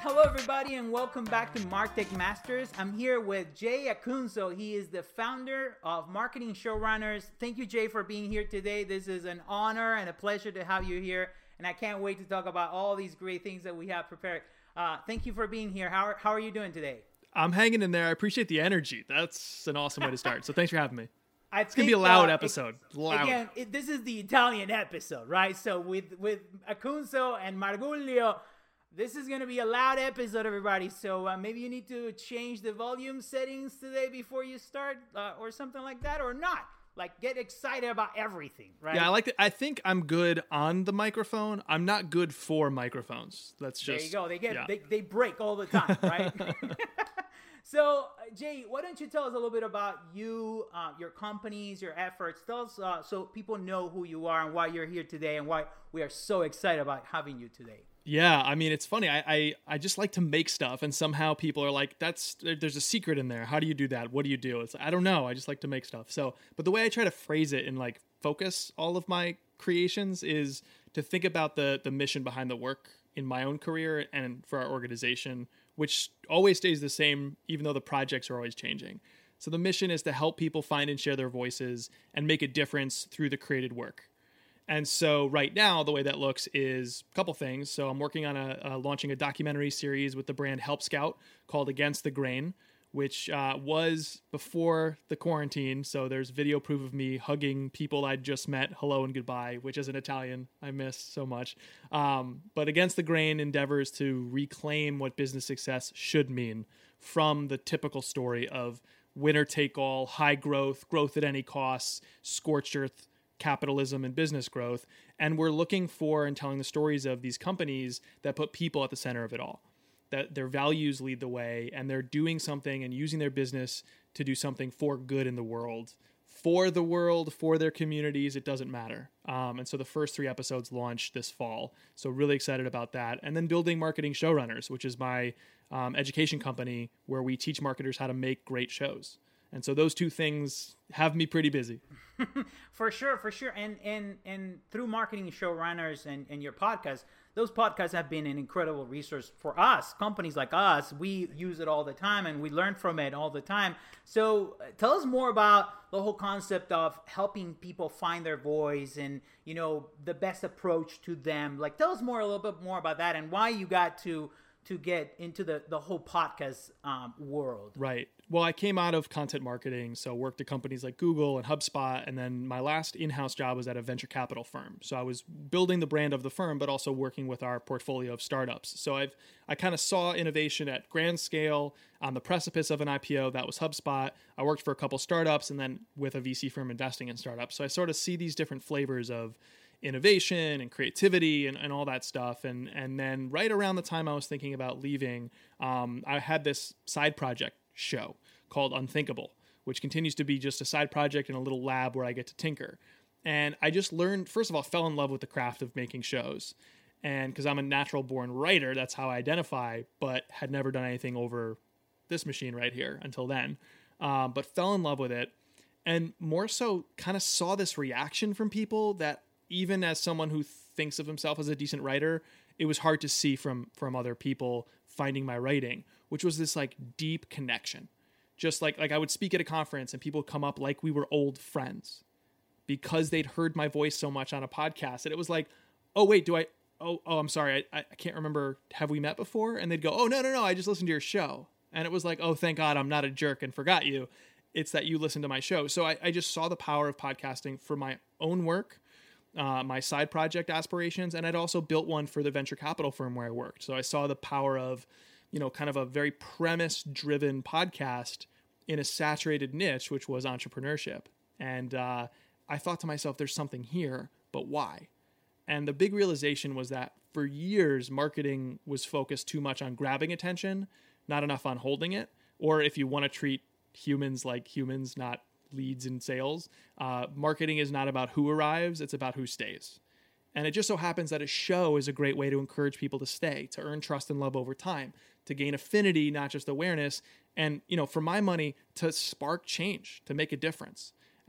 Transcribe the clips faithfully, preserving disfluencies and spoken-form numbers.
Hello, everybody, and welcome back to MarTech Masters. I'm here with Jay Acunzo. He is the founder of Marketing Showrunners. Thank you, Jay, for being here today. This is an honor and a pleasure to have you here, and I can't wait to talk about all these great things that we have prepared. Uh, thank you for being here. How are, how are you doing today? I'm hanging in there. I appreciate the energy. That's an awesome way to start. So thanks for having me. I it's going to be a loud uh, episode. It, loud. Again, it, this is the Italian episode, right? So with, with Acunzo and Marguglio, this is going to be a loud episode, everybody. So uh, maybe you need to change the volume settings today before you start uh, or something like that, or not. Like, get excited about everything, right? Yeah, I like it. I think I'm good on the microphone. I'm not good for microphones. That's just... There you go. They get yeah. they, they break all the time, right? So, uh, Jay, why don't you tell us a little bit about you, uh, your companies, your efforts. Tell us uh, so people know who you are and why you're here today and why we are so excited about having you today. Yeah, I mean, it's funny. I, I, I just like to make stuff, and somehow people are like, "That's there's a secret in there. How do you do that? What do you do?" It's I don't know. I just like to make stuff. So, but the way I try to phrase it and like focus all of my creations is to think about the the mission behind the work in my own career and for our organization, which always stays the same, even though the projects are always changing. So the mission is to help people find and share their voices and make a difference through the created work. And so right now, the way that looks is a couple things. So I'm working on a, uh, launching a documentary series with the brand Help Scout called Against the Grain, which uh, was before the quarantine. So there's video proof of me hugging people I'd just met, hello and goodbye, which as an Italian, I miss so much. Um, but Against the Grain endeavors to reclaim what business success should mean from the typical story of winner take all, high growth, growth at any cost, scorched earth capitalism and business growth. And we're looking for and telling the stories of these companies that put people at the center of it all, that their values lead the way and they're doing something and using their business to do something for good in the world, for the world, for their communities. It doesn't matter. Um, and so the first three episodes launch this fall. So really excited about that. And then building Marketing Showrunners, which is my um, education company where we teach marketers how to make great shows. And so those two things have me pretty busy. For sure, for sure. And and and through Marketing Showrunners and, and your podcast, those podcasts have been an incredible resource for us. Companies like us, we use it all the time and we learn from it all the time. So uh, tell us more about the whole concept of helping people find their voice and, you know, the best approach to them. Like, tell us more, a little bit more about that and why you got to to get into the, the whole podcast um, world. Right. Well, I came out of content marketing, so worked at companies like Google and HubSpot, and then my last in-house job was at a venture capital firm. So I was building the brand of the firm, but also working with our portfolio of startups. So I've I kind of saw innovation at grand scale on the precipice of an I P O. That was HubSpot. I worked for a couple startups, and then with a V C firm investing in startups. So I sort of see these different flavors of innovation and creativity and, and all that stuff. And and then right around the time I was thinking about leaving, um, I had this side project show called Unthinkable, which continues to be just a side project in a little lab where I get to tinker. And I just learned, first of all, fell in love with the craft of making shows. And because I'm a natural born writer, that's how I identify, but had never done anything over this machine right here until then. Um, but fell in love with it. And more so kind of saw this reaction from people that even as someone who thinks of himself as a decent writer, it was hard to see from from other people finding my writing, which was this like deep connection. Just like like I would speak at a conference and people would come up like we were old friends because they'd heard my voice so much on a podcast. And it was like, oh, wait, do I, oh, oh, I'm sorry. I, I can't remember. Have we met before? And they'd go, oh, no, no, no. I just listened to your show. And it was like, oh, thank God I'm not a jerk and forgot you. It's that you listened to my show. So I, I just saw the power of podcasting for my own work, Uh, my side project aspirations, and I'd also built one for the venture capital firm where I worked. So I saw the power of, you know, kind of a very premise-driven podcast in a saturated niche, which was entrepreneurship. And uh, I thought to myself, there's something here, but why? And the big realization was that for years, marketing was focused too much on grabbing attention, not enough on holding it. Or if you want to treat humans like humans, not leads in sales, uh, marketing is not about who arrives, it's about who stays. And it just so happens that a show is a great way to encourage people to stay, to earn trust and love over time, to gain affinity, not just awareness, and, you know, for my money, to spark change, to make a difference.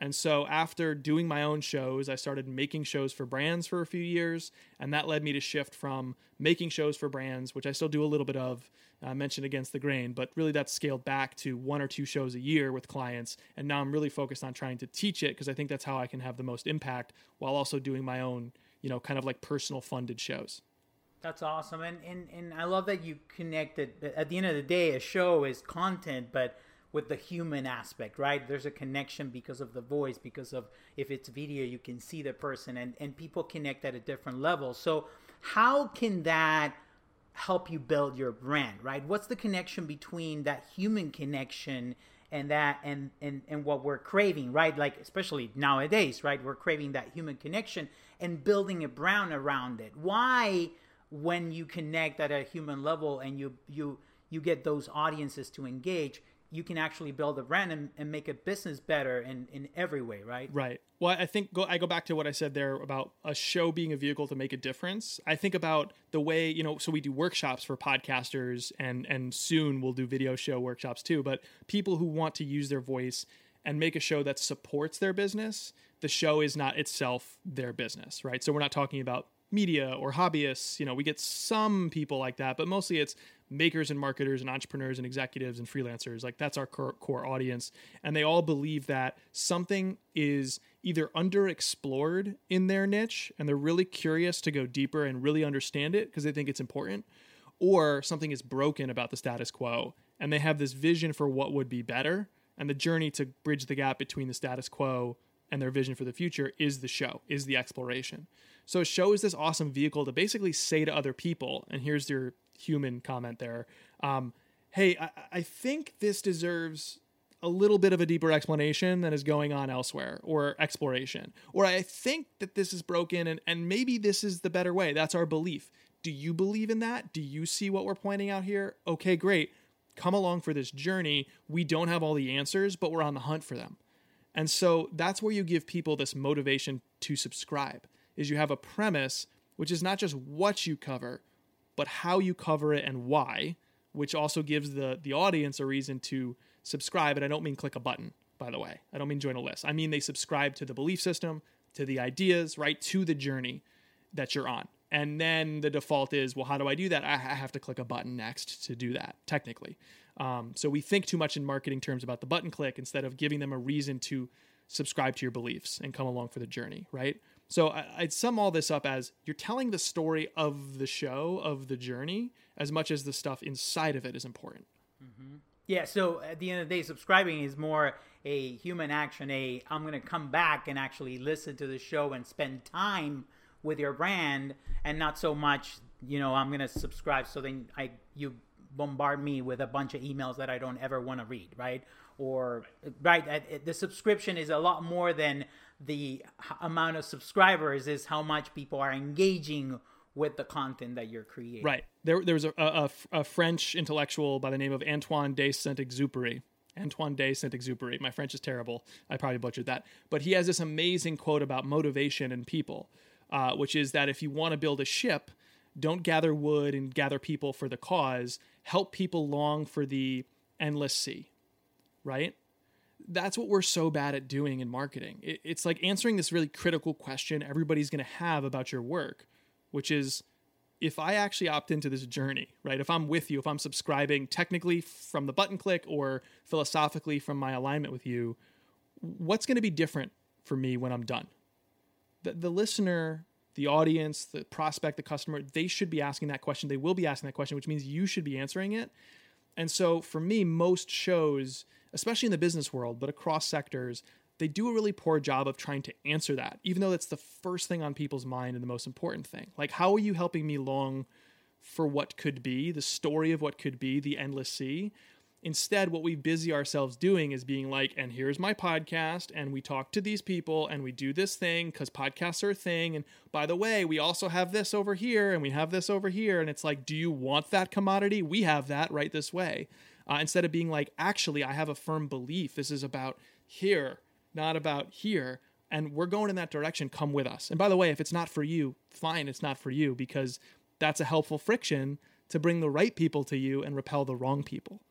And so after doing my own shows, I started making shows for brands for a few years. And that led me to shift from making shows for brands, which I still do a little bit of, I mentioned Against the Grain, but really that's scaled back to one or two shows a year with clients. And now I'm really focused on trying to teach it because I think that's how I can have the most impact while also doing my own, you know, kind of like personal funded shows. That's awesome. And, and, and I love that you connected. At the end of the day, a show is content, but with the human aspect, right? There's a connection because of the voice, because of if it's video, you can see the person, and, and people connect at a different level. So how can that help you build your brand, right? What's the connection between that human connection and that and, and, and what we're craving, right? Like, especially nowadays, right? We're craving that human connection and building a brand around it. Why, when you connect at a human level and you you you get those audiences to engage, you can actually build a brand and, and make a business better in, in every way, right? Right. Well, I think go, I go back to what I said there about a show being a vehicle to make a difference. I think about the way, you know, so we do workshops for podcasters, and, and soon we'll do video show workshops too, but people who want to use their voice and make a show that supports their business, the show is not itself their business, right? So we're not talking about media or hobbyists. You know, we get some people like that, but mostly it's makers and marketers and entrepreneurs and executives and freelancers. Like, that's our core, core audience. And they all believe that something is either underexplored in their niche and they're really curious to go deeper and really understand it because they think it's important, or something is broken about the status quo and they have this vision for what would be better. And the journey to bridge the gap between the status quo and their vision for the future is the show, is the exploration. So a show is this awesome vehicle to basically say to other people, and here's your human comment there, um, hey, I, I think this deserves a little bit of a deeper explanation than is going on elsewhere, or exploration. Or I think that this is broken and, and maybe this is the better way. That's our belief. Do you believe in that? Do you see what we're pointing out here? Okay, great. Come along for this journey. We don't have all the answers, but we're on the hunt for them. And so that's where you give people this motivation to subscribe, is you have a premise, which is not just what you cover, but how you cover it and why, which also gives the, the audience a reason to subscribe. And I don't mean click a button, by the way. I don't mean join a list. I mean they subscribe to the belief system, to the ideas, right, to the journey that you're on. And then the default is, well, how do I do that? I have to click a button next to do that, technically. Um, so we think too much in marketing terms about the button click instead of giving them a reason to subscribe to your beliefs and come along for the journey, right? So I, I'd sum all this up as you're telling the story of the show, of the journey, as much as the stuff inside of it is important. Mm-hmm. Yeah, so at the end of the day, subscribing is more a human action, a I'm going to come back and actually listen to the show and spend time with your brand, and not so much, you know, I'm going to subscribe so then I you bombard me with a bunch of emails that I don't ever want to read, right? Or, right, right the subscription is a lot more than the amount of subscribers, is how much people are engaging with the content that you're creating. Right. There, there was a, a, a French intellectual by the name of Antoine de Saint-Exupéry. Antoine de Saint-Exupéry. My French is terrible. I probably butchered that. But he has this amazing quote about motivation in people, uh, which is that if you want to build a ship, don't gather wood and gather people for the cause. Help people long for the endless sea, right? That's what we're so bad at doing in marketing. It, it's like answering this really critical question everybody's going to have about your work, which is, if I actually opt into this journey, right? If I'm with you, if I'm subscribing technically from the button click or philosophically from my alignment with you, what's going to be different for me when I'm done? The, the listener, the audience, the prospect, the customer, they should be asking that question. They will be asking that question, which means you should be answering it. And so for me, most shows, especially in the business world, but across sectors, they do a really poor job of trying to answer that, even though that's the first thing on people's mind and the most important thing. Like, how are you helping me long for what could be, the story of what could be, the endless sea? Instead, what we busy ourselves doing is being like, and here's my podcast, and we talk to these people, and we do this thing because podcasts are a thing. And by the way, we also have this over here, and we have this over here. And it's like, do you want that commodity? We have that right this way. Uh, instead of being like, actually, I have a firm belief. This is about here, not about here. And we're going in that direction. Come with us. And by the way, if it's not for you, fine, it's not for you, because that's a helpful friction to bring the right people to you and repel the wrong people.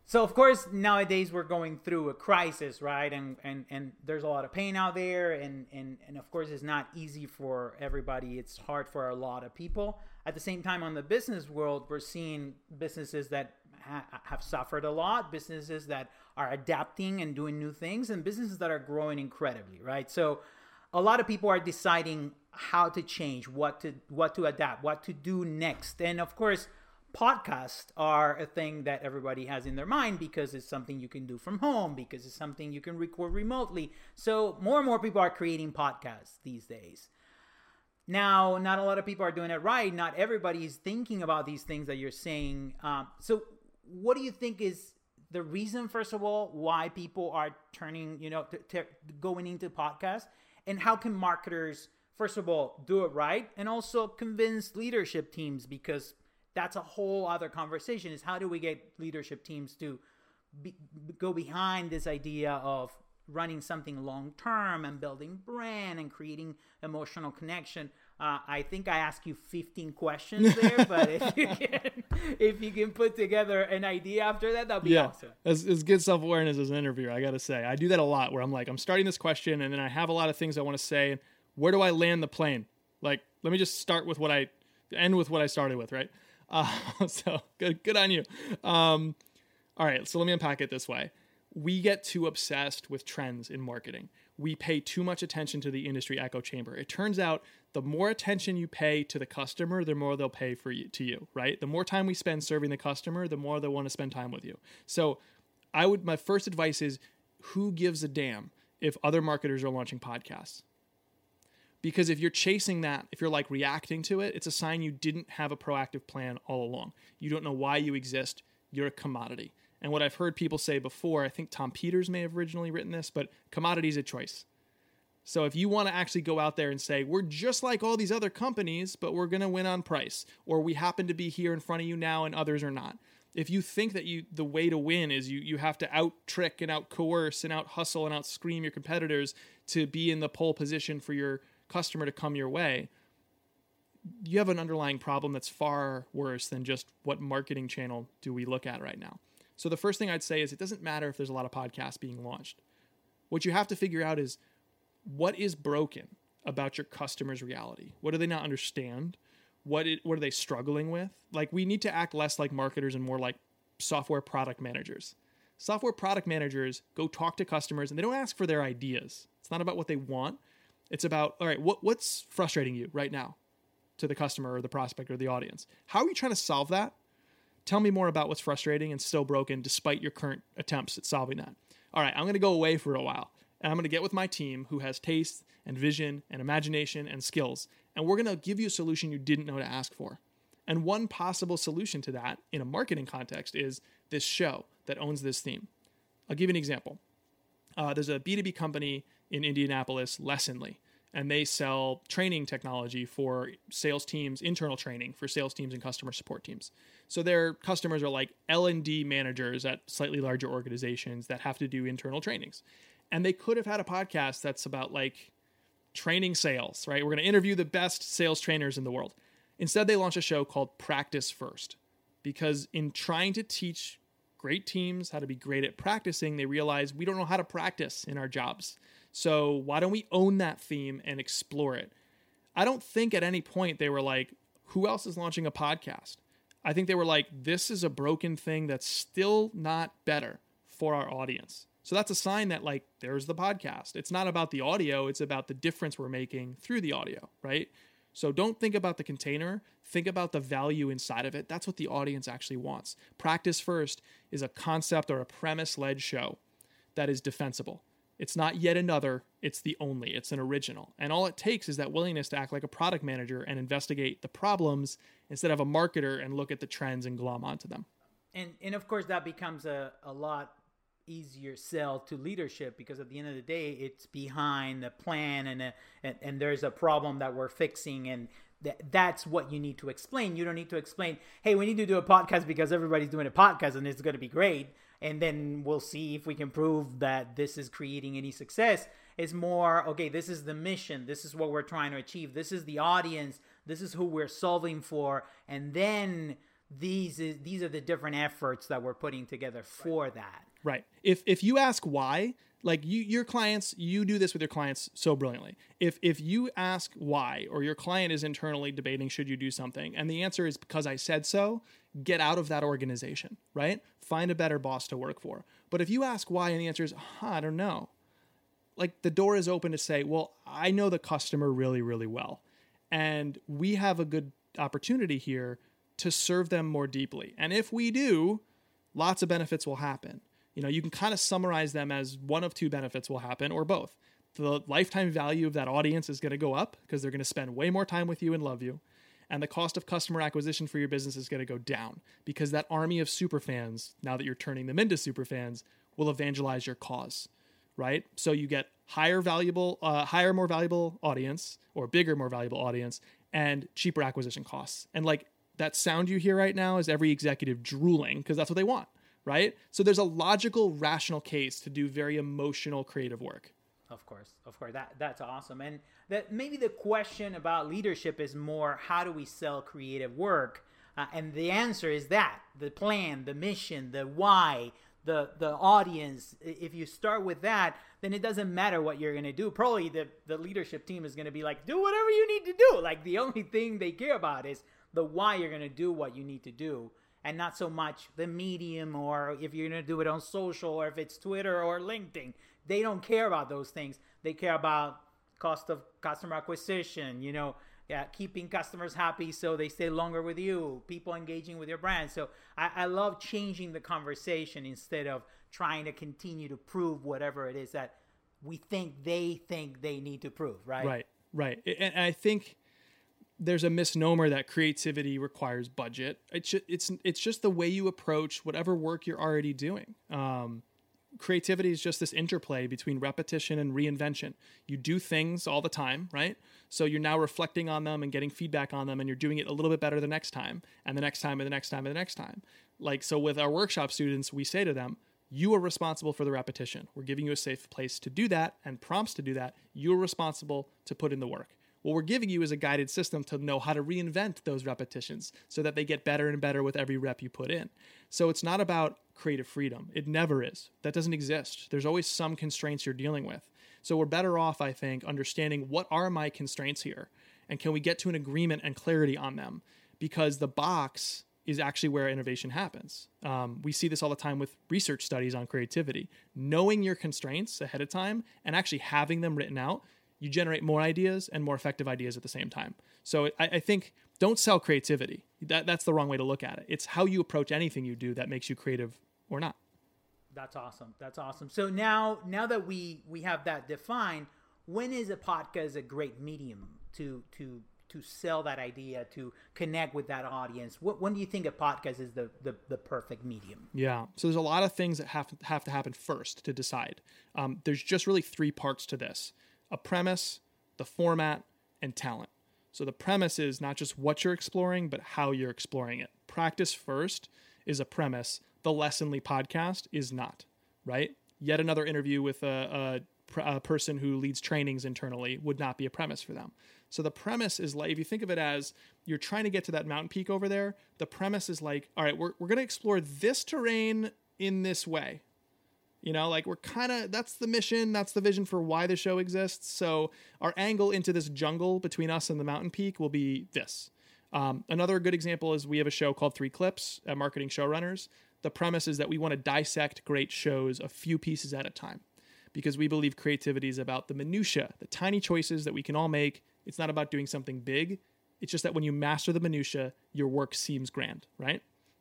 So of course nowadays we're going through a crisis, right? And and and there's a lot of pain out there, and and and of course it's not easy for everybody. It's hard for a lot of people. At the same time, on the business world, we're seeing businesses that ha- have suffered a lot, businesses that are adapting and doing new things, and businesses that are growing incredibly, right? So a lot of people are deciding how to change, what to what to adapt, what to do next. And of course, podcasts are a thing that everybody has in their mind because it's something you can do from home, because it's something you can record remotely. So more and more people are creating podcasts these days. Now, not a lot of people are doing it right. Not everybody is thinking about these things that you're saying. Um, so what do you think is the reason, first of all, why people are turning, you know, to, to going into podcasts? And how can marketers, first of all, do it right? And also convince leadership teams, because that's a whole other conversation, is how do we get leadership teams to be, go behind this idea of running something long-term and building brand and creating emotional connection. Uh, I think I asked you fifteen questions there, but if you can, if you can put together an idea after that, that'd be yeah. awesome. It's, it's good self-awareness as an interviewer, I got to say. I do that a lot where I'm like, I'm starting this question and then I have a lot of things I want to say. Where do I land the plane? Like, let me just start with what I, end with what I started with, right? Uh, so good, good on you. Um, all right. So let me unpack it this way. We get too obsessed with trends in marketing. We pay too much attention to the industry echo chamber. It turns out the more attention you pay to the customer, the more they'll pay for you, to you, right? The more time we spend serving the customer, the more they'll want to spend time with you. So I would, my first advice is, who gives a damn if other marketers are launching podcasts? Because if you're chasing that, if you're like reacting to it, it's a sign you didn't have a proactive plan all along. You don't know why you exist. You're a commodity. And what I've heard people say before, I think Tom Peters may have originally written this, but commodity is a choice. So if you want to actually go out there and say, we're just like all these other companies, but we're going to win on price, or we happen to be here in front of you now and others are not. If you think that you the way to win is you you have to out-trick and out-coerce and out-hustle and out-scream your competitors to be in the pole position for your customer to come your way, you have an underlying problem that's far worse than just what marketing channel do we look at right now. So the first thing I'd say is it doesn't matter if there's a lot of podcasts being launched. What you have to figure out is what is broken about your customer's reality. What do they not understand? What it, what are they struggling with? Like, we need to act less like marketers and more like software product managers. Software product managers go talk to customers and they don't ask for their ideas. It's not about what they want. It's about, all right, what what's frustrating you right now to the customer or the prospect or the audience? How are you trying to solve that? Tell me more about what's frustrating and still broken despite your current attempts at solving that. All right, I'm going to go away for a while and I'm going to get with my team who has taste and vision and imagination and skills, and we're going to give you a solution you didn't know to ask for. And one possible solution to that in a marketing context is this show that owns this theme. I'll give you an example. Uh, there's a B two B company in Indianapolis, Lessonly, and they sell training technology for sales teams, internal training for sales teams and customer support teams. So their customers are like L and D managers at slightly larger organizations that have to do internal trainings. And they could have had a podcast that's about like training sales, right? We're going to interview the best sales trainers in the world. Instead, they launched a show called Practice First, because in trying to teach great teams how to be great at practicing, they realize we don't know how to practice in our jobs. So why don't we own that theme and explore it? I don't think at any point they were like, who else is launching a podcast? I think they were like, this is a broken thing that's still not better for our audience. So that's a sign that like, there's the podcast. It's not about the audio. It's about the difference we're making through the audio, right? So don't think about the container. Think about the value inside of it. That's what the audience actually wants. Practice First is a concept or a premise-led show that is defensible. It's not yet another, it's the only, it's an original. And all it takes is that willingness to act like a product manager and investigate the problems instead of a marketer and look at the trends and glom onto them. And and of course that becomes a, a lot easier sell to leadership, because at the end of the day, it's behind the plan and, a, and, and there's a problem that we're fixing, and th- that's what you need to explain. You don't need to explain, hey, we need to do a podcast because everybody's doing a podcast and it's going to be great. And then we'll see if we can prove that this is creating any success. It's more, okay, this is the mission. This is what we're trying to achieve. This is the audience. This is who we're solving for. And then these is these are the different efforts that we're putting together for right. that. Right. If if you ask why, like you, your clients, you do this with your clients so brilliantly. If if you ask why, or your client is internally debating should you do something, and the answer is because I said so, get out of that organization, right? Find a better boss to work for. But if you ask why and the answer is, huh, I don't know, like the door is open to say, well, I know the customer really, really well, and we have a good opportunity here to serve them more deeply. And if we do, lots of benefits will happen. You know, you can kind of summarize them as one of two benefits will happen, or both. The lifetime value of that audience is going to go up because they're going to spend way more time with you and love you. And the cost of customer acquisition for your business is going to go down because that army of superfans, now that you're turning them into superfans, will evangelize your cause, right? So you get higher valuable, uh, higher, more valuable audience, or bigger, more valuable audience, and cheaper acquisition costs. And like that sound you hear right now is every executive drooling because that's what they want, right? So there's a logical, rational case to do very emotional, creative work. Of course, of course, that that's awesome. And that maybe the question about leadership is more, how do we sell creative work? Uh, and the answer is that the plan, the mission, the why, the the audience. If you start with that, then it doesn't matter what you're going to do. Probably the, the leadership team is going to be like, do whatever you need to do. Like the only thing they care about is the why you're going to do what you need to do. And not so much the medium, or if you're going to do it on social, or if it's Twitter or LinkedIn. They don't care about those things. They care about cost of customer acquisition, you know, yeah, keeping customers happy so they stay longer with you, people engaging with your brand. So I, I love changing the conversation instead of trying to continue to prove whatever it is that we think they think they need to prove, right? Right, right. And I think there's a misnomer that creativity requires budget. It's just, it's it's just the way you approach whatever work you're already doing. Um, creativity is just this interplay between repetition and reinvention. You do things all the time, right? So you're now reflecting on them and getting feedback on them, and you're doing it a little bit better the next time, and the next time, and the next time, and the next time. Like, so with our workshop students, we say to them, you are responsible for the repetition. We're giving you a safe place to do that and prompts to do that. You're responsible to put in the work. What we're giving you is a guided system to know how to reinvent those repetitions so that they get better and better with every rep you put in. So it's not about creative freedom. It never is. That doesn't exist. There's always some constraints you're dealing with. So we're better off, I think, understanding what are my constraints here, and can we get to an agreement and clarity on them? Because the box is actually where innovation happens. Um, we see this all the time with research studies on creativity. Knowing your constraints ahead of time and actually having them written out, you generate more ideas and more effective ideas at the same time. So I, I think don't sell creativity. That, that's the wrong way to look at it. It's how you approach anything you do that makes you creative or not. That's awesome. That's awesome. So now, now that we, we have that defined, when is a podcast a great medium to, to, to sell that idea, to connect with that audience? What, when do you think a podcast is the, the, the perfect medium? Yeah. So there's a lot of things that have to, have to happen first to decide. Um, there's just really three parts to this: a premise, the format, and talent. So the premise is not just what you're exploring, but how you're exploring it. Practice first is a premise. The Lessonly podcast is not, right? Yet another interview with a, a, a person who leads trainings internally would not be a premise for them. So the premise is like, if you think of it as you're trying to get to that mountain peak over there, the premise is like, all right, we're, we're going to explore this terrain in this way. You know, like we're kind of, that's the mission, that's the vision for why the show exists. So our angle into this jungle between us and the mountain peak will be this. Um, another good example is we have a show called Three Clips at Marketing Showrunners. The premise is that we want to dissect great shows a few pieces at a time, because we believe creativity is about the minutia, the tiny choices that we can all make. It's not about doing something big. It's just that when you master the minutia, your work seems grand, right?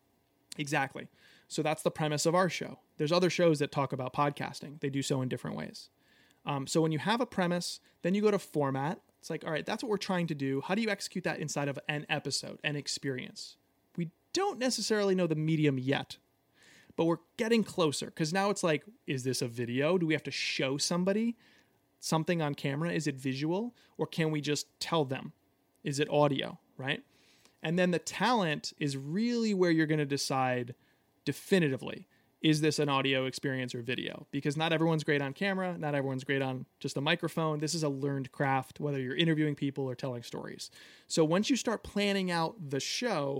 Exactly. So that's the premise of our show. There's other shows that talk about podcasting. They do so in different ways. Um, so when you have a premise, then you go to format. It's like, all right, that's what we're trying to do. How do you execute that inside of an episode, an experience? We don't necessarily know the medium yet, but we're getting closer, because now it's like, is this a video? Do we have to show somebody something on camera? Is it visual? Or can we just tell them? Is it audio, right? And then the talent is really where you're going to decide definitively, is this an audio experience or video? Because not everyone's great on camera. Not everyone's great on just a microphone. This is a learned craft, whether you're interviewing people or telling stories. So once you start planning out the show,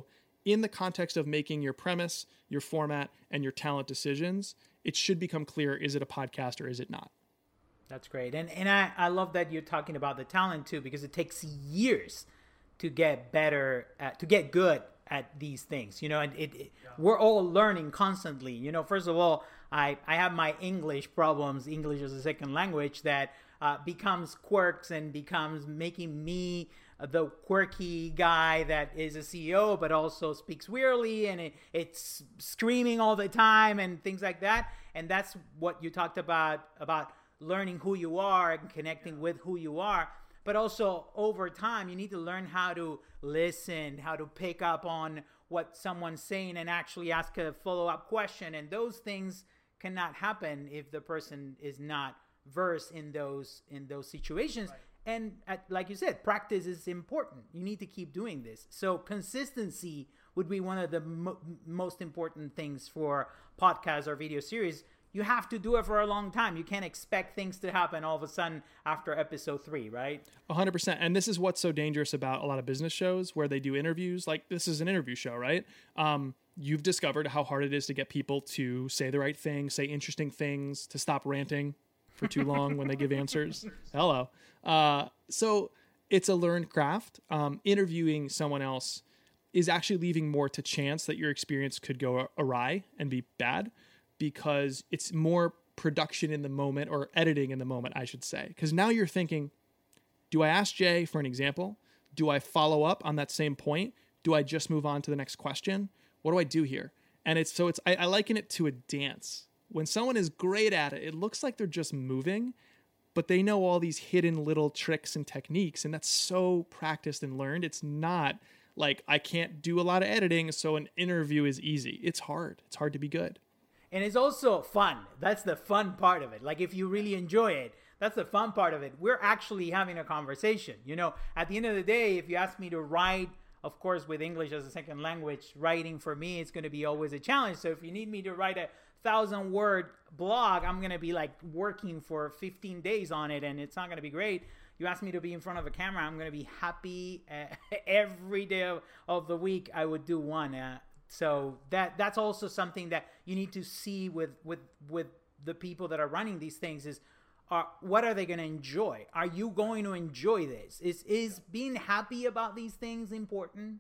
in the context of making your premise, your format, and your talent decisions, it should become clear, is it a podcast or is it not? That's great. And and I, I love that you're talking about the talent too, because it takes years to get better, at, to get good at these things, you know, and it, it yeah. we're all learning constantly. You know, first of all, I, I have my English problems, English as a second language, that uh, becomes quirks and becomes making me the quirky guy that is a C E O, but also speaks weirdly, and it, it's screaming all the time and things like that. And that's what you talked about, about learning who you are and connecting with who you are. But also over time, you need to learn how to listen, how to pick up on what someone's saying and actually ask a follow-up question. And those things cannot happen if the person is not versed in those in those situations. Right. And at, like you said, practice is important. You need to keep doing this. So consistency would be one of the mo- most important things for podcasts or video series. You have to do it for a long time. You can't expect things to happen all of a sudden after episode three, right? one hundred percent. And this is what's so dangerous about a lot of business shows where they do interviews. Like, this is an interview show, right? Um, you've discovered how hard it is to get people to say the right thing, say interesting things, to stop ranting for too long when they give answers. Hello. Uh, so it's a learned craft. Um, interviewing someone else is actually leaving more to chance that your experience could go awry and be bad, because it's more production in the moment, or editing in the moment, I should say. Because now you're thinking, do I ask Jay for an example? Do I follow up on that same point? Do I just move on to the next question? What do I do here? And it's so it's I, I liken it to a dance. When someone is great at it, it looks like they're just moving, but they know all these hidden little tricks and techniques, and that's so practiced and learned. It's not like, I can't do a lot of editing, so an interview is easy. It's hard. It's hard to be good. And it's also fun. That's the fun part of it. Like, if you really enjoy it, that's the fun part of it. We're actually having a conversation. You know, at the end of the day, if you ask me to write, of course, with English as a second language, writing for me is going to be always a challenge. So if you need me to write a thousand word blog, I'm going to be like working for fifteen days on it, and it's not going to be great. You ask me to be in front of a camera, I'm going to be happy uh, every day of, of the week. I would do one. Uh, So that that's also something that you need to see with with with the people that are running these things is, are what are they going to enjoy? Are you going to enjoy this? Is is being happy about these things important?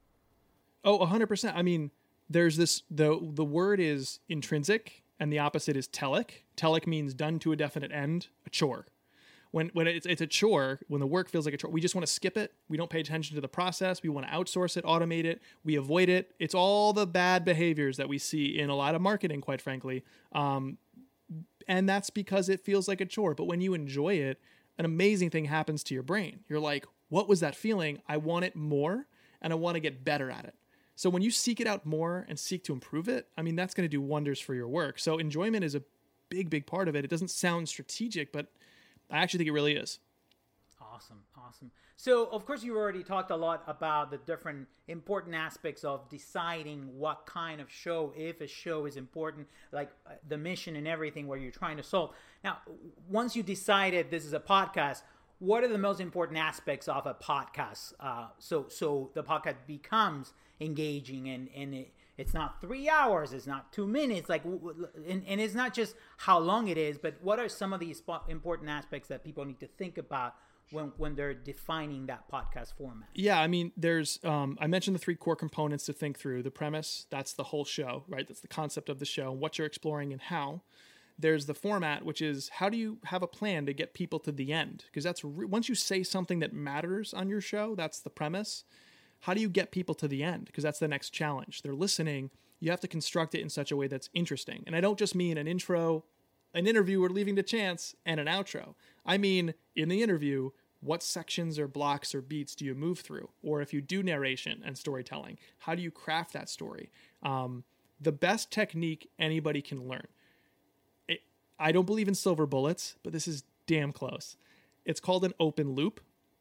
Oh, one hundred percent. I mean, there's this, the the word is intrinsic and the opposite is telic. Telic means done to a definite end, a chore. When when it's it's a chore, when the work feels like a chore, we just want to skip it. We don't pay attention to the process. We want to outsource it, automate it. We avoid it. It's all the bad behaviors that we see in a lot of marketing, quite frankly. Um, and that's because it feels like a chore. But when you enjoy it, an amazing thing happens to your brain. You're like, what was that feeling? I want it more, and I want to get better at it. So when you seek it out more and seek to improve it, I mean, that's going to do wonders for your work. So enjoyment is a big, big part of it. It doesn't sound strategic, but I actually think it really is. Awesome. Awesome. So, of course, you already talked a lot about the different important aspects of deciding what kind of show, if a show is important, like uh, the mission and everything where you're trying to solve. Now, once you decided this is a podcast, what are the most important aspects of a podcast? Uh, so, so the podcast becomes engaging, and, and it, it's not three hours, it's not two minutes, like, and, and it's not just how long it is, but what are some of these important aspects that people need to think about when, when they're defining that podcast format? Yeah, I mean, there's, um, I mentioned the three core components to think through. The premise, that's the whole show, right? That's the concept of the show, what you're exploring and how. There's the format, which is how do you have a plan to get people to the end? Because that's, re- once you say something that matters on your show, that's the premise. How do you get people to the end? Because that's the next challenge. They're listening. You have to construct it in such a way that's interesting. And I don't just mean an intro, an interview we're leaving to chance, and an outro. I mean, in the interview, what sections or blocks or beats do you move through? Or if you do narration and storytelling, how do you craft that story? Um, the best technique anybody can learn. It, I don't believe in silver bullets, but this is damn close. It's called an open loop.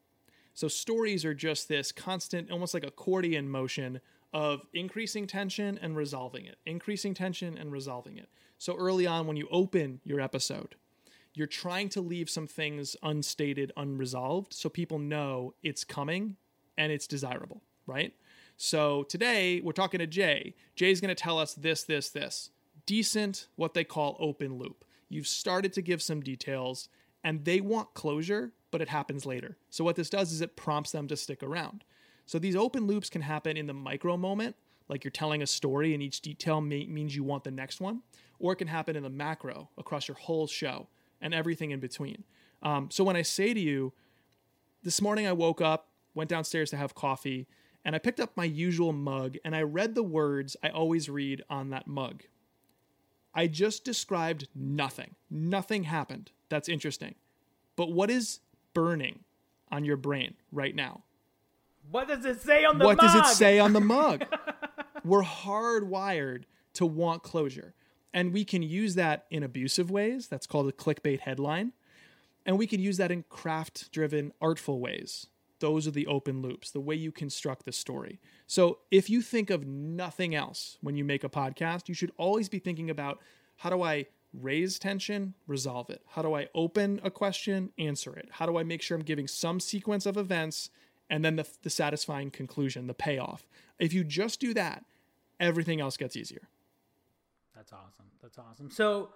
So stories are just this constant, almost like accordion motion of increasing tension and resolving it, increasing tension and resolving it. So early on, when you open your episode, you're trying to leave some things unstated, unresolved, so people know it's coming and it's desirable, right? So today we're talking to Jay. Jay's going to tell us this, this, this. Decent, what they call open loop. You've started to give some details and they want closure, but it happens later. So what this does is it prompts them to stick around. So these open loops can happen in the micro moment, like you're telling a story and each detail may, means you want the next one, or it can happen in the macro across your whole show and everything in between. Um, so when I say to you, this morning I woke up, went downstairs to have coffee, and I picked up my usual mug and I read the words I always read on that mug. I just described nothing. Nothing happened. That's interesting. But what is burning on your brain right now? What does it say on the what mug? What does it say on the mug? We're hardwired to want closure. And we can use that in abusive ways. That's called a clickbait headline. And we can use that in craft-driven, artful ways. Those are the open loops, the way you construct the story. So if you think of nothing else when you make a podcast, you should always be thinking about, how do I raise tension, resolve it? How do I open a question, answer it? How do I make sure I'm giving some sequence of events and then the, the satisfying conclusion, the payoff? If you just do that, everything else gets easier. That's awesome. That's awesome. So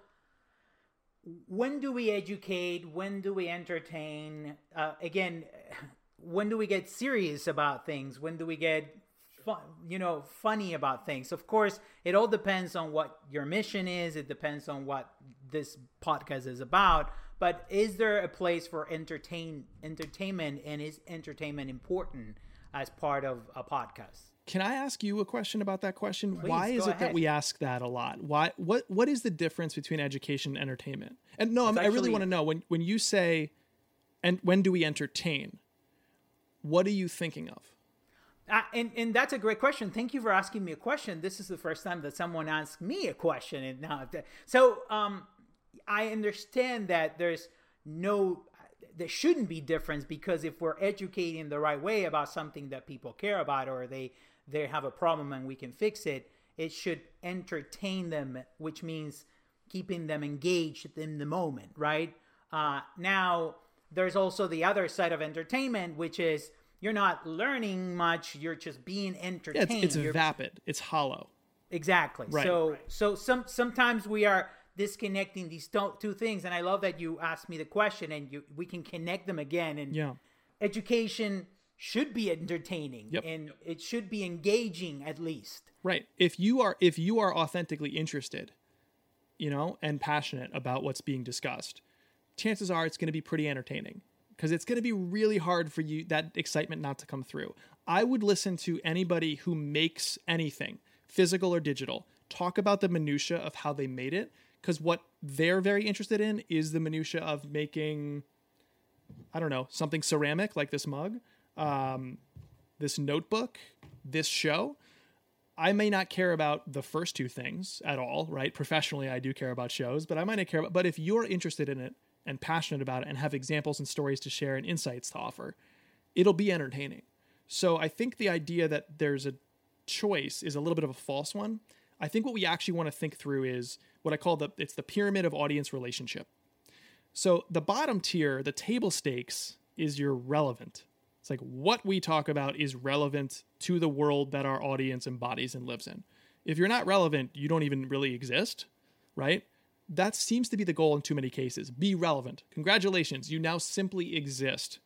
when do we educate? When do we entertain? Uh, again, when do we get serious about things? When do we get fun, you know, funny about things? Of course, it all depends on what your mission is. It depends on what this podcast is about. But is there a place for entertain entertainment, and is entertainment important as part of a podcast? Can I ask you a question about that question? Please, Why is it ahead. that we ask that a lot? Why? What? What is the difference between education and entertainment? And no, It's I really actually- want to know when when you say, and when do we entertain? What are you thinking of? Uh, and and that's a great question. Thank you for asking me a question. This is the first time that someone asked me a question. And now, so um, I understand that there's no, there shouldn't be difference, because if we're educating the right way about something that people care about, or they they have a problem and we can fix it, it should entertain them, which means keeping them engaged in the moment, right? Uh, now, there's also the other side of entertainment, which is you're not learning much, you're just being Yeah, entertained. it's, it's You're- vapid. It's hollow. Exactly. Right. So so some sometimes we are disconnecting these to- two things, and I love that you asked me the question, and you we can connect them again. And Yeah. education should be entertaining, Yep. and it should be engaging at least. Right. If you are if you are authentically interested, you know, and passionate about what's being discussed, chances are it's going to be pretty entertaining, because it's going to be really hard for you, that excitement, not to come through. I would listen to anybody who makes anything, physical or digital, talk about the minutia of how they made it, because what they're very interested in is the minutia of making, I don't know, something ceramic like this mug, um, this notebook, this show. I may not care about the first two things at all, right? Professionally, I do care about shows, but I might not care about, but if you're interested in it and passionate about it and have examples and stories to share and insights to offer, it'll be entertaining. So I think the idea that there's a choice is a little bit of a false one. I think what we actually want to think through is what I call the, it's the pyramid of audience relationship. So the bottom tier, the table stakes, is your relevant. It's like what we talk about is relevant to the world that our audience embodies and lives in. If you're not relevant, you don't even really exist, right? That seems to be the goal in too many cases. Be relevant. Congratulations, you now simply exist.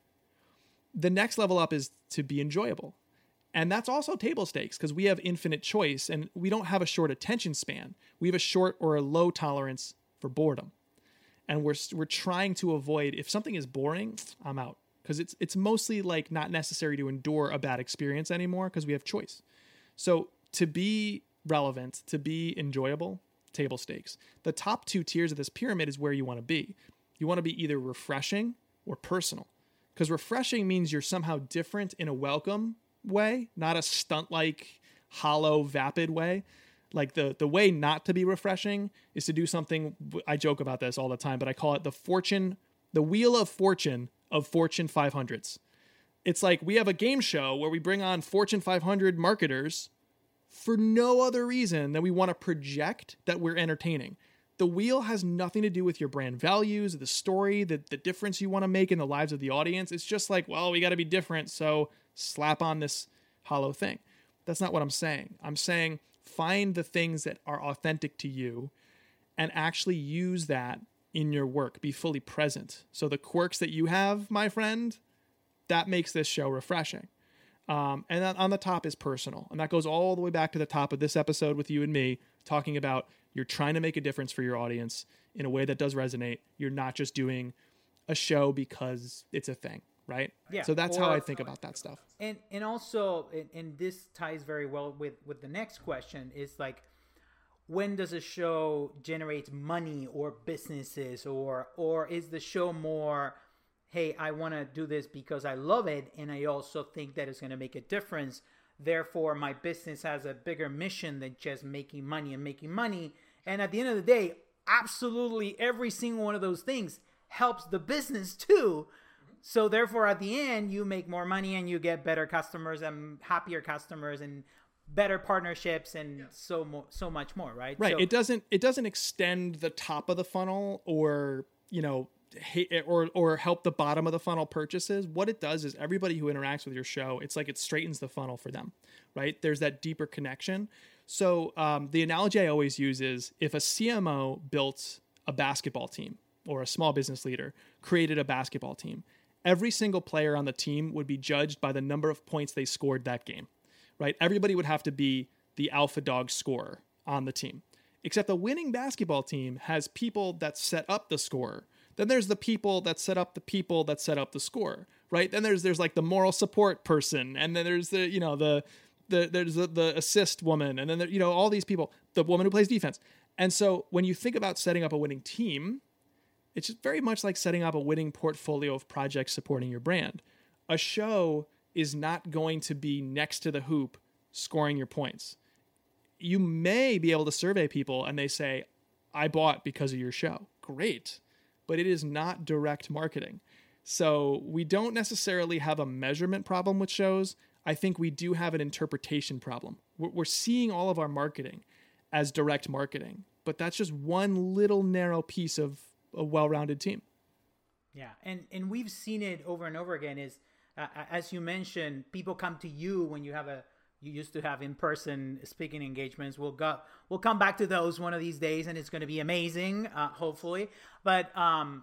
The next level up is to be enjoyable. And that's also table stakes, because we have infinite choice and we don't have a short attention span. We have a short or a low tolerance for boredom. And we're we're trying to avoid, if something is boring, I'm out. Because it's it's mostly like not necessary to endure a bad experience anymore, because we have choice. So to be relevant, to be enjoyable, table stakes. The top two tiers of this pyramid is where you want to be. You want to be either refreshing or personal. Because refreshing means you're somehow different in a welcome way, not a stunt-like, hollow, vapid way. Like the, the way not to be refreshing is to do something, I joke about this all the time, but I call it the fortune, the wheel of fortune of Fortune five hundreds. It's like we have a game show where we bring on Fortune five hundred marketers for no other reason than we want to project that we're entertaining. The wheel has nothing to do with your brand values, the story, the, the difference you want to make in the lives of the audience. It's just like, well, we got to be different, so slap on this hollow thing. That's not what I'm saying. I'm saying find the things that are authentic to you and actually use that in your work. Be fully present. So the quirks that you have, my friend, that makes this show refreshing. Um, and then on the top is personal. And that goes all the way back to the top of this episode with you and me, talking about you're trying to make a difference for your audience in a way that does resonate. You're not just doing a show because it's a thing, right? Yeah. So that's or, how I think about that stuff. And and also, and, and this ties very well with, with the next question, is like, when does a show generate money or businesses, or or is the show more, hey, I want to do this because I love it and I also think that it's going to make a difference. Therefore, my business has a bigger mission than just making money and making money. And at the end of the day, absolutely every single one of those things helps the business too. So therefore, at the end, you make more money and you get better customers and happier customers and better partnerships and yeah. so mo- so much more, right? Right. So, it doesn't it doesn't extend the top of the funnel or, you know, or or help the bottom of the funnel purchases. What it does is everybody who interacts with your show, it's like it straightens the funnel for them, right? There's that deeper connection. So um, the analogy I always use is if a C M O built a basketball team or a small business leader created a basketball team, every single player on the team would be judged by the number of points they scored that game, right? Everybody would have to be the alpha dog scorer on the team, except the winning basketball team has people that set up the scorer. Then there's the people that set up the people that set up the score, right? Then there's there's like the moral support person, and then there's the you know the the there's the, the assist woman, and then there, you know all these people, the woman who plays defense. And so when you think about setting up a winning team, it's just very much like setting up a winning portfolio of projects supporting your brand. A show is not going to be next to the hoop scoring your points. You may be able to survey people and they say, "I bought because of your show." Great. But it is not direct marketing. So we don't necessarily have a measurement problem with shows. I think we do have an interpretation problem. We're seeing all of our marketing as direct marketing, but that's just one little narrow piece of a well-rounded team. Yeah, and, and we've seen it over and over again is, uh, as you mentioned, people come to you when you have a, you used to have in-person speaking engagements. We'll go, we'll come back to those one of these days, and it's going to be amazing, uh, hopefully. But um,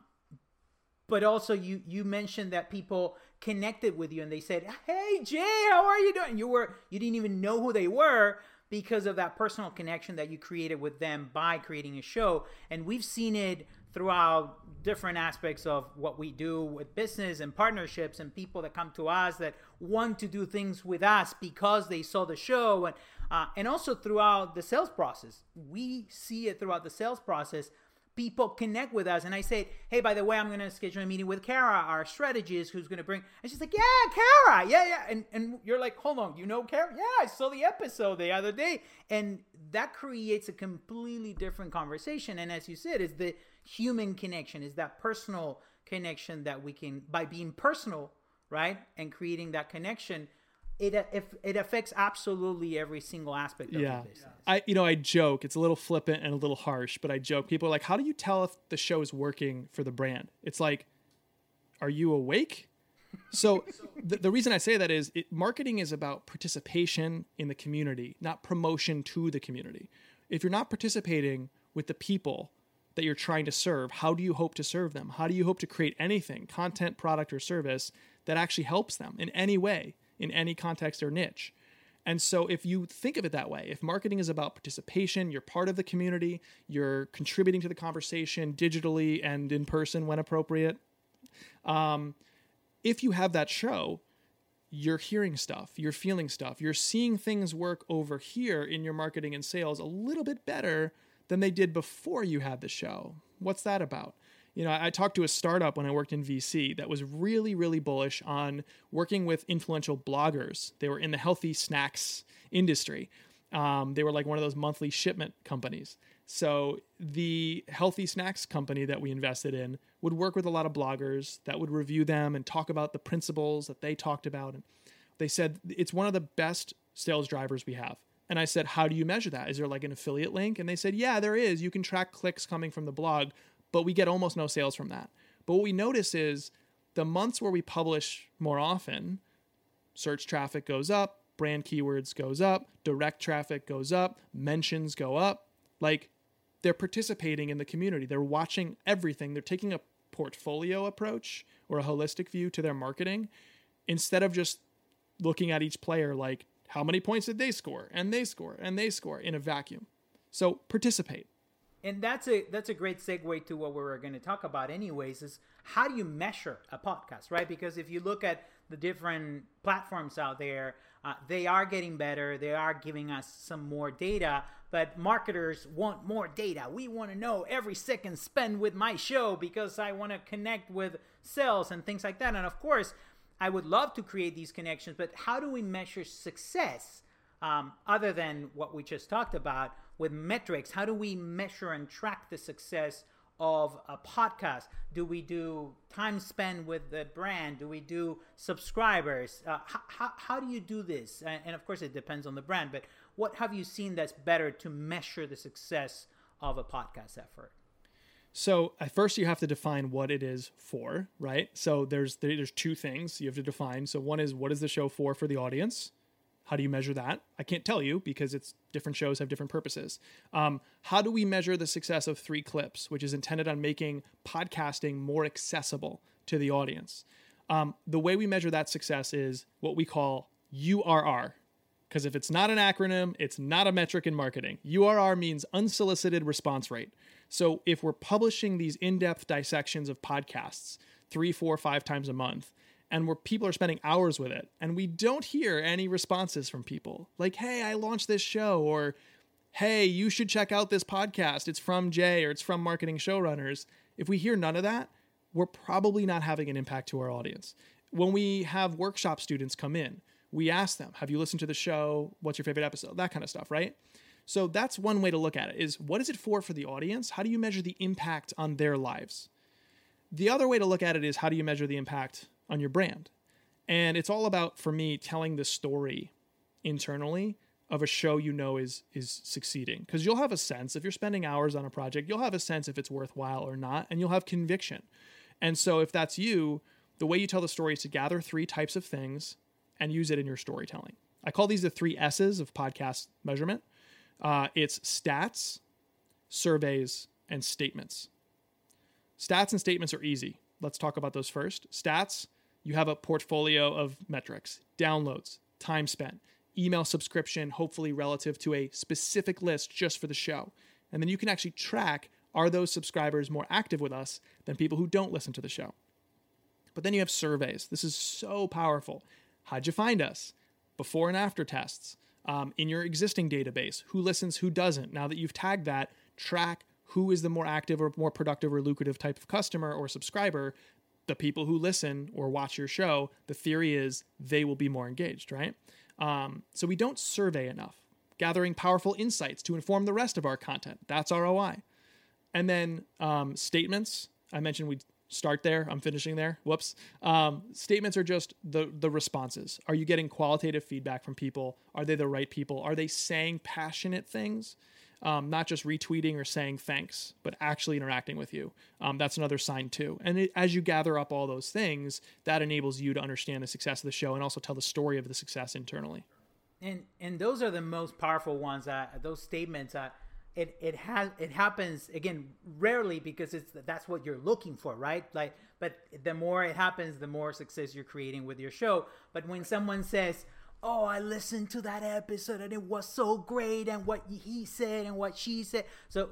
but also you you mentioned that people connected with you and they said, "Hey Jay, how are you doing?" You were you didn't even know who they were because of that personal connection that you created with them by creating a show. And we've seen it throughout different aspects of what we do with business and partnerships, and people that come to us that want to do things with us because they saw the show, and uh, and also throughout the sales process. We see it throughout the sales process. People connect with us, and I say, "Hey, by the way, I'm going to schedule a meeting with Kara, our strategist, who's going to bring." And she's like, "Yeah, Kara, yeah, yeah." And and you're like, "Hold on, you know Kara? Yeah, I saw the episode the other day." And that creates a completely different conversation. And as you said, is the human connection, is that personal connection that we can, by being personal, right, and creating that connection, it if it affects absolutely every single aspect of yeah. the business. I you know I joke, it's a little flippant and a little harsh, but I joke. People are like, "How do you tell if the show is working for the brand?" It's like, are you awake? So the, the reason I say that is it, marketing is about participation in the community, not promotion to the community. If you're not participating with the people that you're trying to serve, how do you hope to serve them? How do you hope to create anything, content, product, or service that actually helps them in any way, in any context or niche? And so if you think of it that way, if marketing is about participation, you're part of the community, you're contributing to the conversation digitally and in person when appropriate. Um, if you have that show, you're hearing stuff, you're feeling stuff, you're seeing things work over here in your marketing and sales a little bit better than they did before you had the show. What's that about? You know, I, I talked to a startup when I worked in V C that was really, really bullish on working with influential bloggers. They were in the healthy snacks industry. Um, they were like one of those monthly shipment companies. So the healthy snacks company that we invested in would work with a lot of bloggers that would review them and talk about the principles that they talked about. And they said, it's one of the best sales drivers we have. And I said, how do you measure that? Is there like an affiliate link? And they said, yeah, there is. You can track clicks coming from the blog, but we get almost no sales from that. But what we notice is the months where we publish more often, search traffic goes up, brand keywords goes up, direct traffic goes up, mentions go up. Like, they're participating in the community. They're watching everything. They're taking a portfolio approach or a holistic view to their marketing instead of just looking at each player like, how many points did they score? And they score, and they score in a vacuum. So participate. And that's a that's a great segue to what we were going to talk about anyways, is how do you measure a podcast, right? Because if you look at the different platforms out there, uh, they are getting better. They are giving us some more data, but marketers want more data. We want to know every second spent with my show because I want to connect with sales and things like that. And of course, I would love to create these connections, but how do we measure success um, other than what we just talked about with metrics? How do we measure and track the success of a podcast? Do we do time spent with the brand? Do we do subscribers? Uh, how, how, how do you do this? And, and of course, it depends on the brand, but what have you seen that's better to measure the success of a podcast effort? So at first you have to define what it is for, right? So there's there's two things you have to define. So one is, what is the show for for the audience? How do you measure that? I can't tell you because it's different shows have different purposes. Um, how do we measure the success of Three Clips, which is intended on making podcasting more accessible to the audience? Um, the way we measure that success is what we call U R R. Because if it's not an acronym, it's not a metric in marketing. U R R means unsolicited response rate. So if we're publishing these in-depth dissections of podcasts three, four, five times a month, and where people are spending hours with it, and we don't hear any responses from people like, hey, I launched this show, or hey, you should check out this podcast. It's from Jay, or it's from Marketing Showrunners. If we hear none of that, we're probably not having an impact to our audience. When we have workshop students come in, we ask them, have you listened to the show? What's your favorite episode? That kind of stuff, right? So that's one way to look at it, is what is it for for the audience? How do you measure the impact on their lives? The other way to look at it is, how do you measure the impact on your brand? And it's all about, for me, telling the story internally of a show you know is is succeeding. Because you'll have a sense, if you're spending hours on a project, you'll have a sense if it's worthwhile or not, and you'll have conviction. And so if that's you, the way you tell the story is to gather three types of things and use it in your storytelling. I call these the three S's of podcast measurement. Uh, it's stats, surveys, and statements. Stats and statements are easy. Let's talk about those first. Stats, you have a portfolio of metrics: downloads, time spent, email subscription, hopefully relative to a specific list just for the show. And then you can actually track, are those subscribers more active with us than people who don't listen to the show? But then you have surveys. This is so powerful. How'd you find us? Before and after tests. Um, in your existing database, who listens, who doesn't. Now that you've tagged that, track who is the more active or more productive or lucrative type of customer or subscriber. The people who listen or watch your show, the theory is they will be more engaged, right? Um, so we don't survey enough. Gathering powerful insights to inform the rest of our content. That's R O I. And then um, statements. I mentioned we'd start there. I'm finishing there. Whoops. Um, statements are just the the responses. Are you getting qualitative feedback from people? Are they the right people? Are they saying passionate things? Um, not just retweeting or saying thanks, but actually interacting with you. Um, that's another sign too. And it, as you gather up all those things, that enables you to understand the success of the show and also tell the story of the success internally. And and those are the most powerful ones. Uh, those statements. Uh, It it has it happens again rarely because it's that's what you're looking for, right? Like, but the more it happens, the more success you're creating with your show. But when someone says, "Oh, I listened to that episode and it was so great," and what he said and what she said, so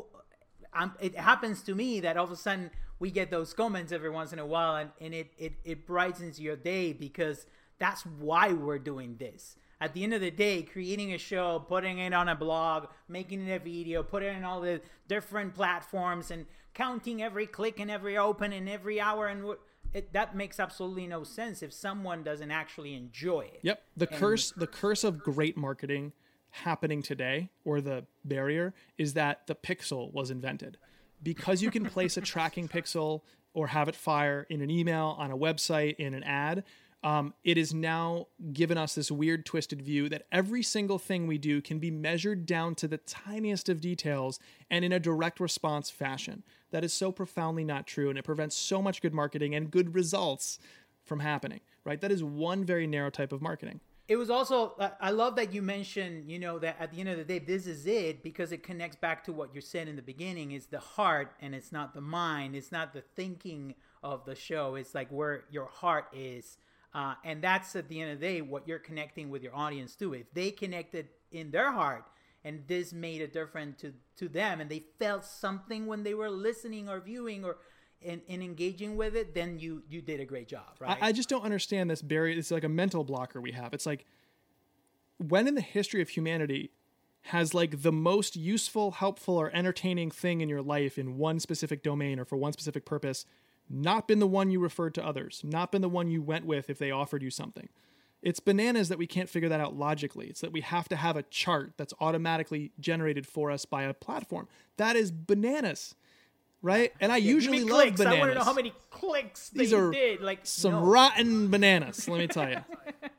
um, it happens to me that all of a sudden we get those comments every once in a while, and, and it, it it brightens your day because that's why we're doing this. At the end of the day, creating a show, putting it on a blog, making it a video, putting it on all the different platforms, and counting every click and every open and every hour, and it, that makes absolutely no sense if someone doesn't actually enjoy it. Yep. The and, curse, the curse of great marketing happening today, or the barrier, is that the pixel was invented. Because you can place a tracking pixel or have it fire in an email, on a website, in an ad, Um, it is now given us this weird twisted view that every single thing we do can be measured down to the tiniest of details and in a direct response fashion. That is so profoundly not true, and it prevents so much good marketing and good results from happening, right? That is one very narrow type of marketing. it was also, uh, I love that you mentioned, you know, that at the end of the day, this is it, because it connects back to what you said in the beginning. Is the heart, and it's not the mind. It's not the thinking of the show. It's like where your heart is. Uh, and that's at the end of the day, what you're connecting with your audience to. If they connected in their heart and this made a difference to, to them, and they felt something when they were listening or viewing or in, in engaging with it, then you you did a great job, right? I, I just don't understand this barrier. It's like a mental blocker we have. It's like, when in the history of humanity has like the most useful, helpful, or entertaining thing in your life in one specific domain or for one specific purpose not been the one you referred to others, not been the one you went with if they offered you something? It's bananas that we can't figure that out logically. It's that we have to have a chart that's automatically generated for us by a platform. That is bananas. Right? And I yeah, usually love clicks. bananas. I want to know how many clicks These they are did. Like some no. rotten bananas, let me tell you.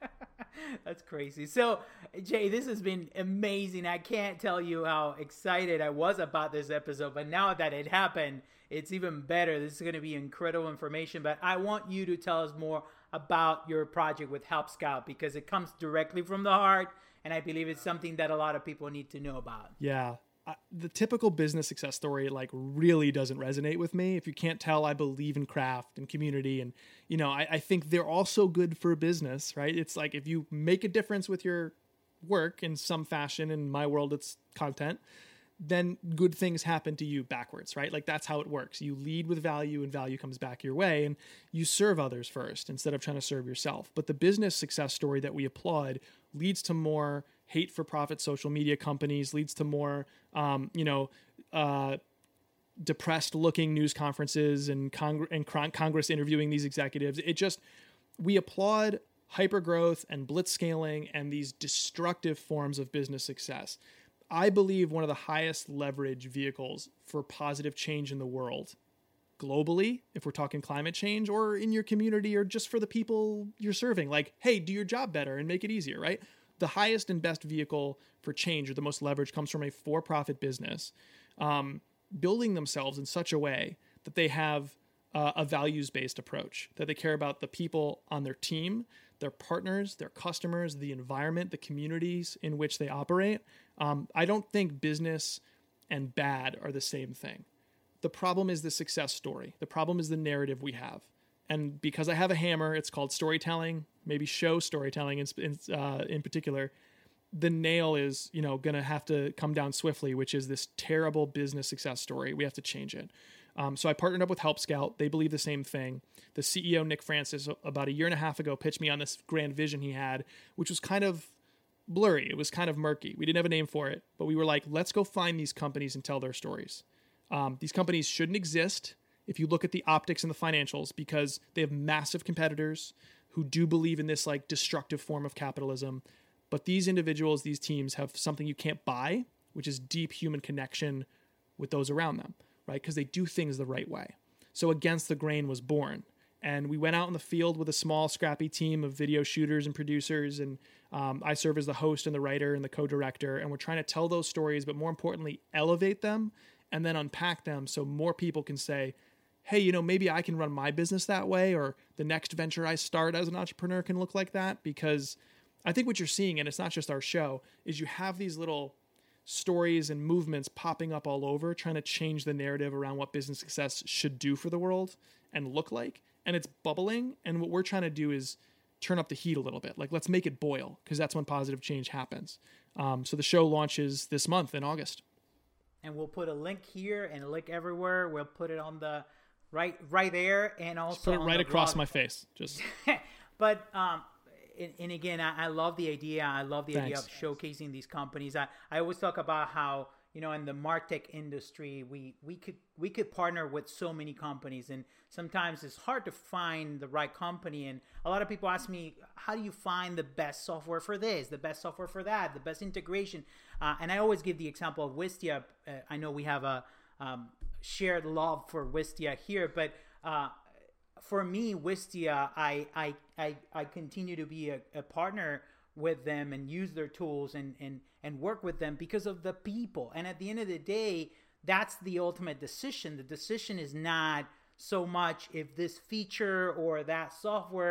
That's crazy. So, Jay, this has been amazing. I can't tell you how excited I was about this episode, but now that it happened, it's even better. This is going to be incredible information, but I want you to tell us more about your project with Help Scout, because it comes directly from the heart, and I believe it's something that a lot of people need to know about. Yeah. Uh, the typical business success story like really doesn't resonate with me. If you can't tell, I believe in craft and community, and you know, I, I think they're also good for business, right? It's like if you make a difference with your work in some fashion, in my world it's content, then good things happen to you backwards, right? Like that's how it works. You lead with value and value comes back your way, and you serve others first instead of trying to serve yourself. But the business success story that we applaud leads to more hate for profit social media companies, leads to more, um, you know, uh, depressed looking news conferences and, Cong- and Congress interviewing these executives. It just, we applaud hypergrowth and blitz scaling and these destructive forms of business success. I believe one of the highest leverage vehicles for positive change in the world globally, if we're talking climate change, or in your community, or just for the people you're serving, like, hey, do your job better and make it easier, right? The highest and best vehicle for change, or the most leverage, comes from a for-profit business um, building themselves in such a way that they have uh, a values-based approach, that they care about the people on their team, their partners, their customers, the environment, the communities in which they operate. Um, I don't think business and bad are the same thing. The problem is the success story. The problem is the narrative we have. And because I have a hammer, it's called storytelling, maybe show storytelling in, in, uh, in particular. The nail is, you know, going to have to come down swiftly, which is this terrible business success story. We have to change it. Um, so I partnered up with Help Scout. They believe the same thing. The C E O, Nick Francis, about a year and a half ago, pitched me on this grand vision he had, which was kind of blurry. It was kind of murky. We didn't have a name for it, but we were like, let's go find these companies and tell their stories. Um, these companies shouldn't exist if you look at the optics and the financials, because they have massive competitors who do believe in this like destructive form of capitalism. But these individuals, these teams have something you can't buy, which is deep human connection with those around them, right? Because they do things the right way. So Against the Grain was born. And we went out in the field with a small, scrappy team of video shooters and producers. And um, I serve as the host and the writer and the co-director. And we're trying to tell those stories, but more importantly, elevate them and then unpack them so more people can say, hey, you know, maybe I can run my business that way, or the next venture I start as an entrepreneur can look like that. Because I think what you're seeing, and it's not just our show, is you have these little stories and movements popping up all over, trying to change the narrative around what business success should do for the world and look like. And it's bubbling. And what we're trying to do is turn up the heat a little bit. Like, let's make it boil, because that's when positive change happens. Um, so the show launches this month in August. And we'll put a link here and a link everywhere. We'll put it on the right, right there, and also just put it on right the across blog. my face. Just. But um, and, and again, I, I love the idea. I love the Thanks. idea of showcasing these companies. I, I always talk about how, you know, in the MarTech industry, we we could we could partner with so many companies, and sometimes it's hard to find the right company. And a lot of people ask me, how do you find the best software for this, the best software for that, the best integration? Uh, and I always give the example of Wistia. Uh, I know we have a um, shared love for Wistia here, but uh, for me, Wistia, I I I, I continue to be a, a partner with them and use their tools and, and, and work with them because of the people. And at the end of the day, that's the ultimate decision. The decision is not so much if this feature or that software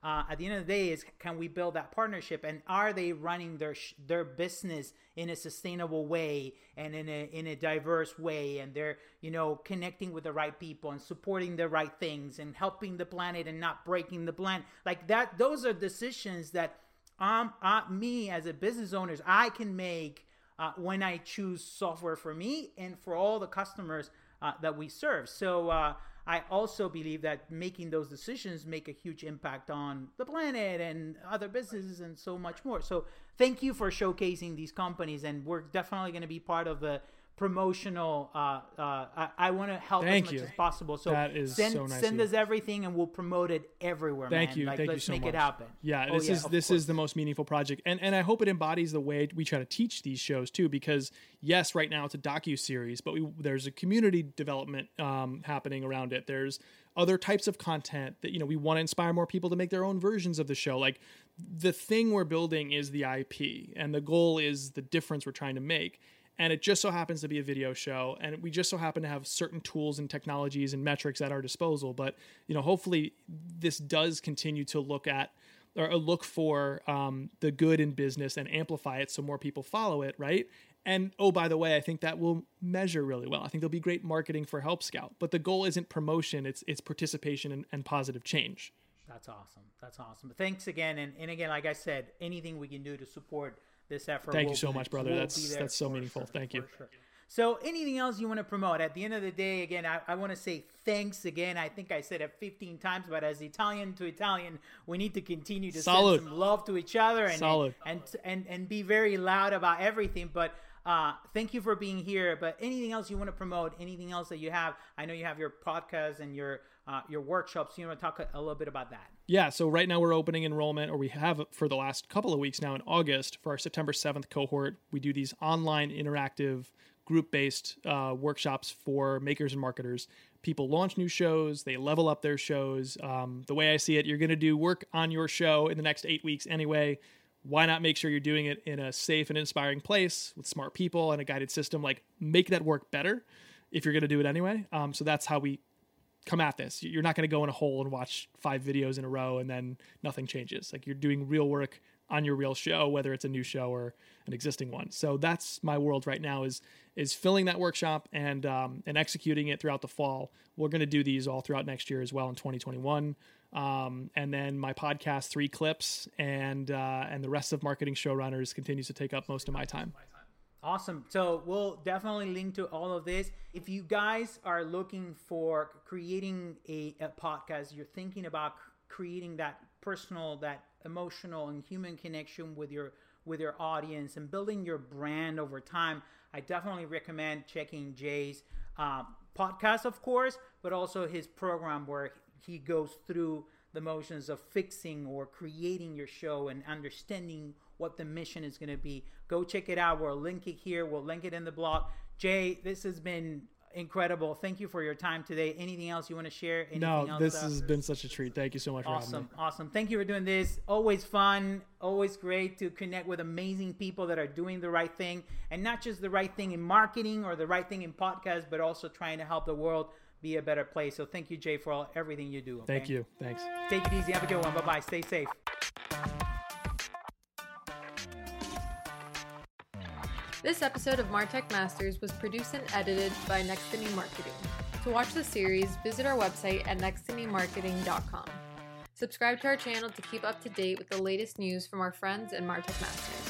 uh, at the end of the day is, can we build that partnership, and are they running their sh- their business in a sustainable way and in a in a diverse way, and they're, you know, connecting with the right people and supporting the right things and helping the planet and not breaking the planet. Like that, those are decisions that um uh, me as a business owners I can make uh, when I choose software for me and for all the customers uh, that we serve. So uh, I also believe that making those decisions make a huge impact on the planet and other businesses and so much more. So thank you for showcasing these companies, and we're definitely going to be part of the promotional. Uh, uh, I, I want to help Thank as much you. as possible. So that is send so nice send of us you. everything, and we'll promote it everywhere. Thank man. you. Like, Thank let's you so make much. it happen. Yeah, Oh, this yeah, is of this course. is the most meaningful project, and and I hope it embodies the way we try to teach these shows too. Because yes, right now it's a docu-series, but we, there's a community development um, happening around it. There's other types of content that, you know, we want to inspire more people to make their own versions of the show. Like, the thing we're building is the I P, and the goal is the difference we're trying to make. And it just so happens to be a video show, and we just so happen to have certain tools and technologies and metrics at our disposal. But, you know, hopefully this does continue to look at or look for um, the good in business and amplify it so more people follow it, right? And, oh, by the way, I think that will measure really well. I think there'll be great marketing for Help Scout. But the goal isn't promotion, it's it's participation and, and positive change. That's awesome. That's awesome. But thanks again. And, and again, like I said, anything we can do to support this effort. Thank will you so be, much, brother. will That's be there that's so for meaningful. sure, Thank you. for sure. So anything else you want to promote? At the end of the day, again, I, I want to say thanks again. I think I said it fifteen times, but as Italian to Italian, we need to continue to Solid. send some love to each other and, Solid. and, and, and be very loud about everything. But uh, thank you for being here. But anything else you want to promote, anything else that you have? I know you have your podcast and your uh, your workshops. You want to talk a, a little bit about that? Yeah, so right now we're opening enrollment, or we have for the last couple of weeks now in August for our September seventh cohort. We do these online interactive group-based uh, workshops for makers and marketers. People launch new shows, they level up their shows. Um, the way I see it, you're going to do work on your show in the next eight weeks anyway. Why not make sure you're doing it in a safe and inspiring place with smart people and a guided system? Like, make that work better if you're going to do it anyway. Um, so that's how we come at this. You're not going to go in a hole and watch five videos in a row and then nothing changes. Like, you're doing real work on your real show, whether it's a new show or an existing one. So that's my world right now, is is filling that workshop and um, and executing it throughout the fall. We're going to do these all throughout next year as well in twenty twenty-one. Um, and then my podcast, Three Clips, and uh, and the rest of Marketing Showrunners continues to take up most of my time. Awesome. So we'll definitely link to all of this. If you guys are looking for creating a, a podcast, you're thinking about creating that personal, that emotional and human connection with your with your audience and building your brand over time, I definitely recommend checking Jay's uh, podcast, of course, but also his program where he goes through the motions of fixing or creating your show and understanding what the mission is going to be. Go check it out. We'll link it here. We'll link it in the blog. Jay, this has been incredible. Thank you for your time today. Anything else you want to share? Anything no, else this uh, has been such a treat. Thank you so much for having me. Awesome. Awesome. Thank you for doing this. Always fun. Always great to connect with amazing people that are doing the right thing, and not just the right thing in marketing or the right thing in podcasts, but also trying to help the world be a better place. So thank you, Jay, for all, everything you do. Okay? Thank you. Thanks. Take it easy. Have a good one. Bye-bye. Stay safe. This episode of MarTech Masters was produced and edited by Next to Me Marketing. To watch the series, visit our website at next to me marketing dot com. Subscribe to our channel to keep up to date with the latest news from our friends at MarTech Masters.